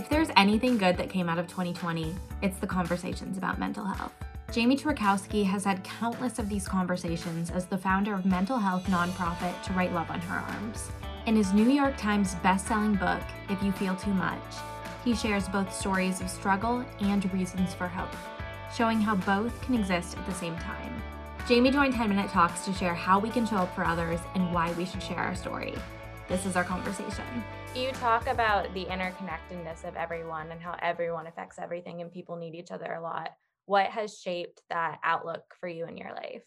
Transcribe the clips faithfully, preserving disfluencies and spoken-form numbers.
If there's anything good that came out of twenty twenty, it's the conversations about mental health. Jamie Twarkowski has had countless of these conversations as the founder of mental health nonprofit To Write Love on Her Arms. In his New York Times best-selling book, If You Feel Too Much, he shares both stories of struggle and reasons for hope, showing how both can exist at the same time. Jamie joined ten minute Talks to share how we can show up for others and why we should share our story. This is our conversation. You talk about the interconnectedness of everyone and how everyone affects everything and people need each other a lot. What has shaped that outlook for you in your life?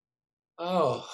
Oh,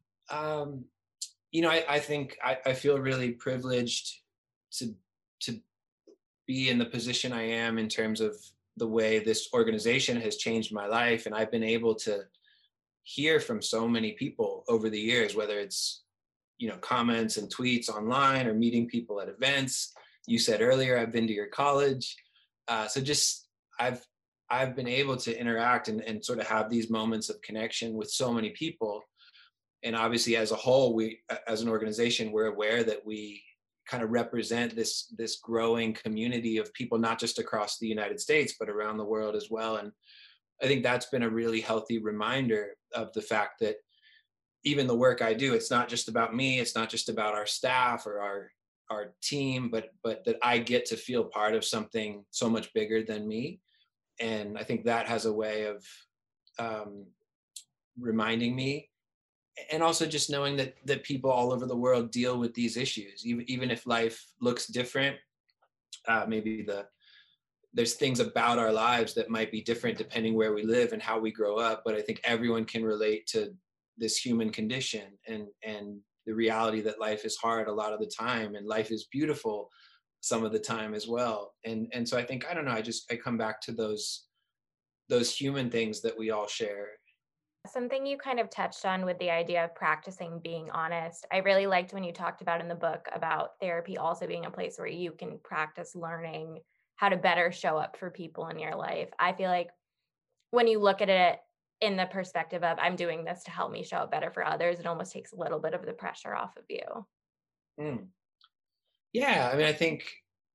um, you know, I, I think I, I feel really privileged to to be in the position I am in terms of the way this organization has changed my life, and I've been able to hear from so many people over the years, whether it's you know comments and tweets online or meeting people at events. You said earlier, I've been to your college, uh, so just I've I've been able to interact and, and sort of have these moments of connection with so many people. And obviously as a whole, we as an organization, we're aware that we kind of represent this this growing community of people, not just across the United States but around the world as well. And I think that's been a really healthy reminder of the fact that even the work I do, it's not just about me, it's not just about our staff or our our team, but but that I get to feel part of something so much bigger than me. And I think that has a way of um, reminding me, and also just knowing that that people all over the world deal with these issues, even even if life looks different. Uh, maybe the there's things about our lives that might be different depending where we live and how we grow up, but I think everyone can relate to this human condition, and and the reality that life is hard a lot of the time and life is beautiful some of the time as well. And and so I think, I don't know, I just I come back to those those human things that we all share. Something you kind of touched on with the idea of practicing being honest. I really liked when you talked about in the book about therapy also being a place where you can practice learning how to better show up for people in your life. I feel like when you look at it in the perspective of I'm doing this to help me show up better for others, it almost takes a little bit of the pressure off of you. Mm. Yeah, I mean, I think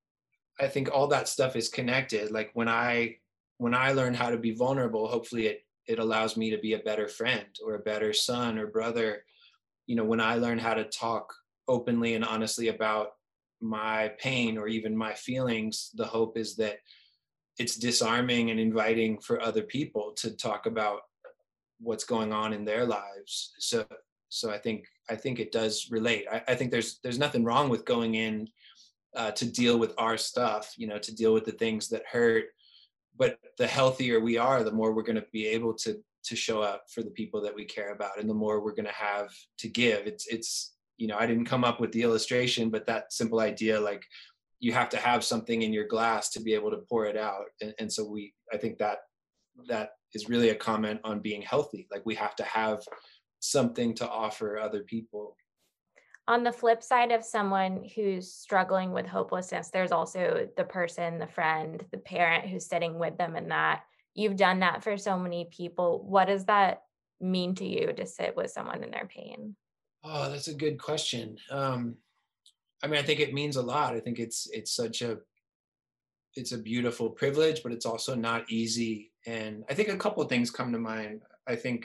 I think all that stuff is connected. Like when I when I learn how to be vulnerable, hopefully it it allows me to be a better friend or a better son or brother. You know, when I learn how to talk openly and honestly about my pain or even my feelings, the hope is that it's disarming and inviting for other people to talk about what's going on in their lives. So so I think I think it does relate. I, I think there's there's nothing wrong with going in uh, to deal with our stuff, you know, to deal with the things that hurt. But the healthier we are, the more we're going to be able to to show up for the people that we care about, and the more we're going to have to give. It's it's you know, I didn't come up with the illustration, but that simple idea, like you have to have something in your glass to be able to pour it out. And, and so we, I think that that is really a comment on being healthy. Like we have to have something to offer other people. On the flip side of someone who's struggling with hopelessness, there's also the person, the friend, the parent who's sitting with them in that. You've done that for so many people. What does that mean to you to sit with someone in their pain? Oh, that's a good question. Um, I mean, I think it means a lot. I think it's it's such a it's a beautiful privilege, but it's also not easy. And I think a couple of things come to mind. I think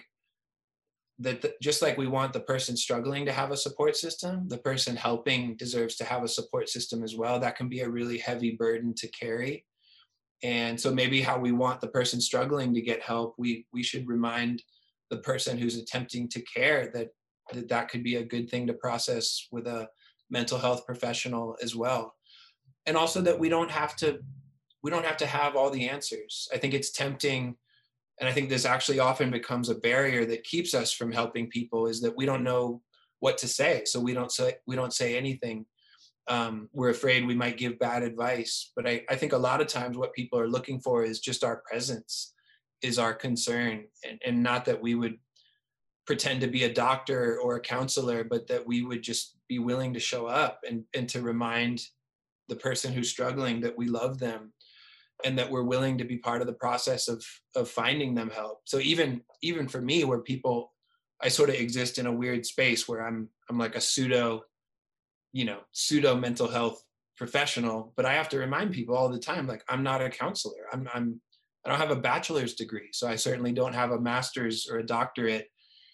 that the, just like we want the person struggling to have a support system, the person helping deserves to have a support system as well. That can be a really heavy burden to carry. And so maybe how we want the person struggling to get help, we we should remind the person who's attempting to care that that, that could be a good thing to process with a mental health professional as well. And also that we don't have to we don't have to have all the answers. I think it's tempting, and I think this actually often becomes a barrier that keeps us from helping people, is that we don't know what to say. So we don't say we don't say anything. Um, we're afraid we might give bad advice. But I, I think a lot of times what people are looking for is just our presence, is our concern. And, and not that we would pretend to be a doctor or a counselor, but that we would just be willing to show up and, and to remind the person who's struggling that we love them, and that we're willing to be part of the process of of finding them help. So even even for me, where people, I sort of exist in a weird space where I'm I'm like a pseudo, you know, pseudo mental health professional, but I have to remind people all the time, like, I'm not a counselor. I'm, I'm, I don't have a bachelor's degree. So I certainly don't have a master's or a doctorate.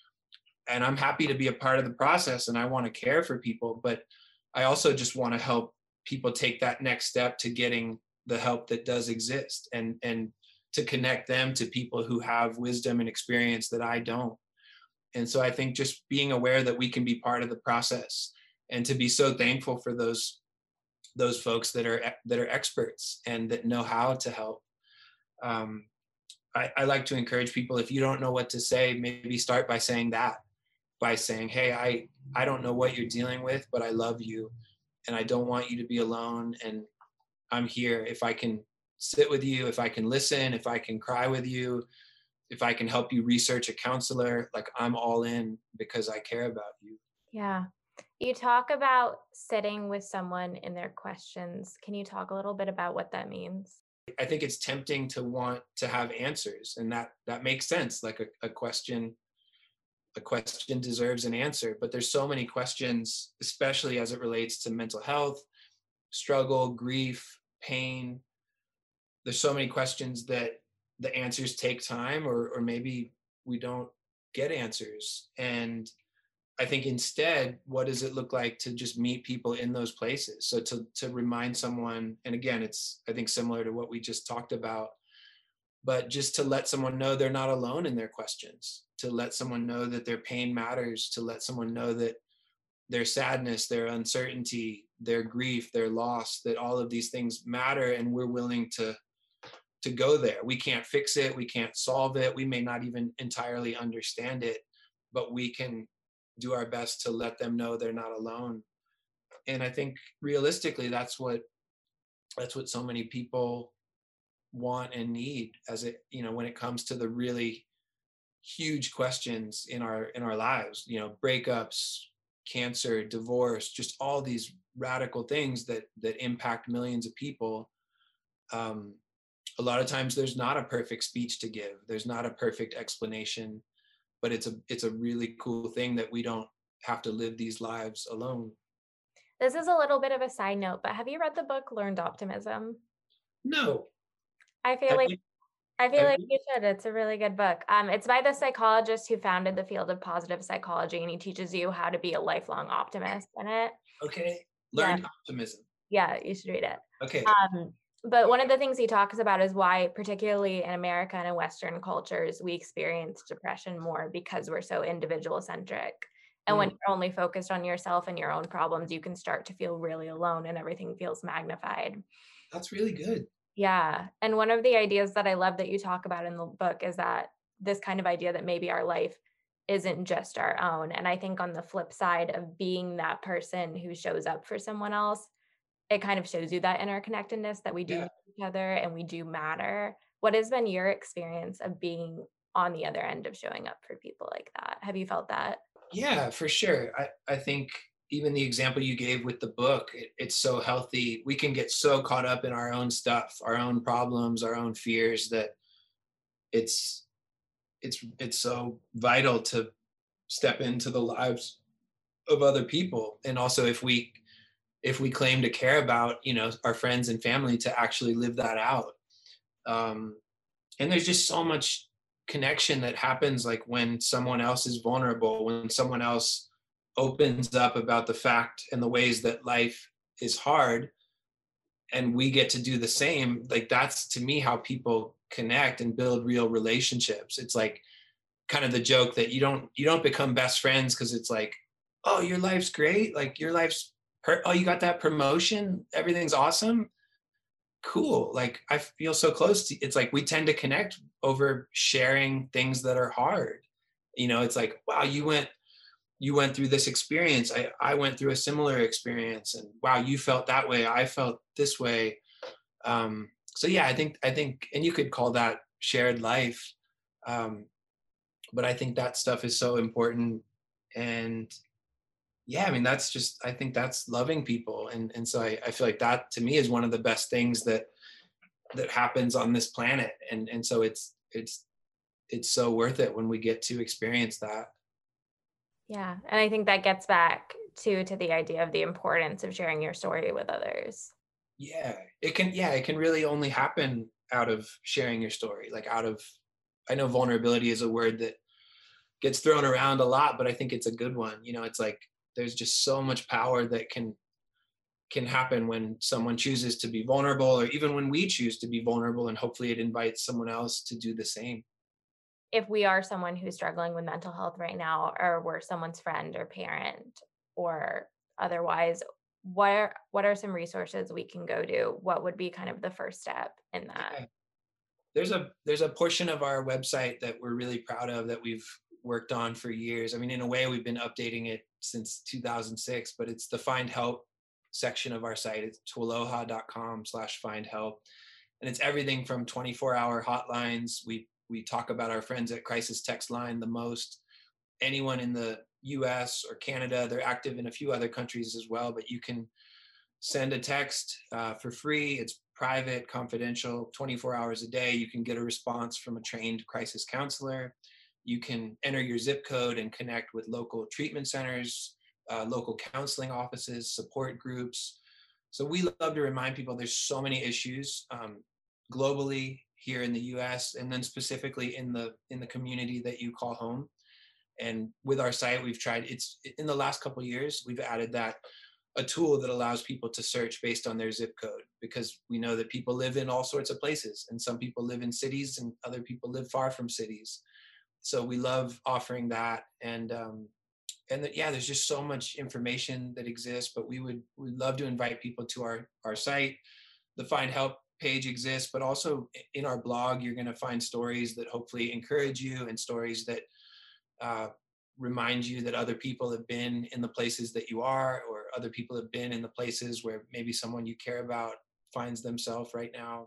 And I'm happy to be a part of the process and I want to care for people, but I also just want to help people take that next step to getting the help that does exist, and, and to connect them to people who have wisdom and experience that I don't. And so I think just being aware that we can be part of the process, and to be so thankful for those those folks that are that are experts and that know how to help. Um, I, I like to encourage people, if you don't know what to say, maybe start by saying that, by saying, hey, I, I don't know what you're dealing with, but I love you and I don't want you to be alone. And I'm here. If I can sit with you, if I can listen, if I can cry with you, if I can help you research a counselor, like, I'm all in because I care about you. Yeah. You talk about sitting with someone in their questions. Can you talk a little bit about what that means? I think it's tempting to want to have answers, and that that makes sense. Like, a, a question, a question deserves an answer, but there's so many questions, especially as it relates to mental health, struggle, grief, pain. There's so many questions that the answers take time, or or maybe we don't get answers. And I think instead, what does it look like to just meet people in those places? So to to remind someone, and again, it's, I think, similar to what we just talked about, but just to let someone know they're not alone in their questions, to let someone know that their pain matters, to let someone know that their sadness, their uncertainty, their grief, their loss, that all of these things matter, and we're willing to to go there. We can't fix it, we can't solve it, we may not even entirely understand it, but we can do our best to let them know they're not alone. And I think realistically, that's what that's what so many people want and need, as it, you know, when it comes to the really huge questions in our in our lives, you know, breakups, cancer, divorce, just all these radical things that that impact millions of people. Um, a lot of times there's not a perfect speech to give. There's not a perfect explanation, but it's a it's a really cool thing that we don't have to live these lives alone. This is a little bit of a side note, but have you read the book Learned Optimism? No. I feel Have like you, I feel have like you? you should. It's a really good book. Um, it's by the psychologist who founded the field of positive psychology, and he teaches you how to be a lifelong optimist in it. Okay. Yeah, Learned optimism. yeah, you should read it. Okay. Um, but one of the things he talks about is why, particularly in America and in Western cultures, we experience depression more because we're so individual centric. And when Mm, you're only focused on yourself and your own problems, you can start to feel really alone and everything feels magnified. that's really good. Yeah. And one of the ideas that I love that you talk about in the book is that this kind of idea that maybe our life isn't just our own. And I think on the flip side of being that person who shows up for someone else, it kind of shows you that interconnectedness that we do Yeah. need each other and we do matter. What has been your experience of being on the other end of showing up for people like that? Have you felt that? Yeah, for sure. I, I think even the example you gave with the book, it, it's so healthy. We can get so caught up in our own stuff, our own problems, our own fears, that it's it's it's so vital to step into the lives of other people. And also, if we if we claim to care about, you know, our friends and family, to actually live that out. Um, and there's just so much connection that happens, like when someone else is vulnerable, when someone else opens up about the fact and the ways that life is hard, and we get to do the same. Like, that's, to me, how people connect and build real relationships. It's like kind of the joke that you don't you don't become best friends because it's like, oh, your life's great, like your life's per- oh, you got that promotion, everything's awesome, cool, like I feel so close to. It's like we tend to connect over sharing things that are hard. You know, it's like, wow, you went you went through this experience, i i went through a similar experience, and wow, you felt that way, I felt this way. Um so yeah, i think i think and you could call that shared life. um but I think that stuff is so important. And yeah, I mean, that's just, I think that's loving people. And and so I, I feel like that, to me, is one of the best things that that happens on this planet. And and so it's it's it's so worth it when we get to experience that. Yeah. And I think that gets back too to the idea of the importance of sharing your story with others. Yeah, it can, yeah, it can really only happen out of sharing your story, like out of, I know vulnerability is a word that gets thrown around a lot, but I think it's a good one. You know, it's like there's just so much power that can can happen when someone chooses to be vulnerable, or even when we choose to be vulnerable, and hopefully it invites someone else to do the same. If we are someone who's struggling with mental health right now, or we're someone's friend or parent or otherwise, what are, what are some resources we can go to? What would be kind of the first step in that? Yeah. There's a there's a portion of our website that we're really proud of that we've worked on for years. I mean, in a way, we've been updating it since two thousand six, but it's the Find Help section of our site. It's twaloha.com slash find help. And it's everything from twenty-four hour hotlines. We we talk about our friends at Crisis Text Line the most. Anyone in the U S or Canada, they're active in a few other countries as well, but you can send a text uh, for free. It's private, confidential, twenty-four hours a day. You can get a response from a trained crisis counselor. You can enter your zip code and connect with local treatment centers, uh, local counseling offices, support groups. So we love to remind people there's so many issues um, globally, here in the U S, and then specifically in the in the community that you call home. And with our site, we've tried, it's in the last couple of years, we've added that a tool that allows people to search based on their zip code, because we know that people live in all sorts of places, and some people live in cities and other people live far from cities. So we love offering that. And um, and that, yeah, there's just so much information that exists, but we would we'd love to invite people to our our site. The Find Help page exists, but also in our blog, you're going to find stories that hopefully encourage you, and stories that uh, remind you that other people have been in the places that you are, or other people have been in the places where maybe someone you care about finds themselves right now.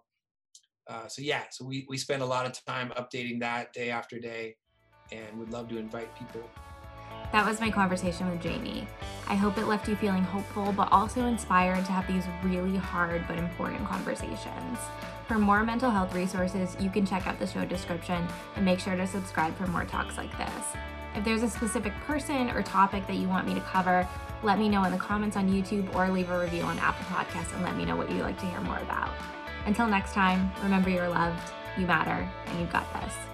Uh, so yeah, so we, we spend a lot of time updating that day after day, and would love to invite people. That was my conversation with Jamie. I hope it left you feeling hopeful, but also inspired to have these really hard but important conversations. For more mental health resources, you can check out the show description, and make sure to subscribe for more talks like this. If there's a specific person or topic that you want me to cover, let me know in the comments on YouTube, or leave a review on Apple Podcasts and let me know what you'd like to hear more about. Until next time, remember you're loved, you matter, and you've got this.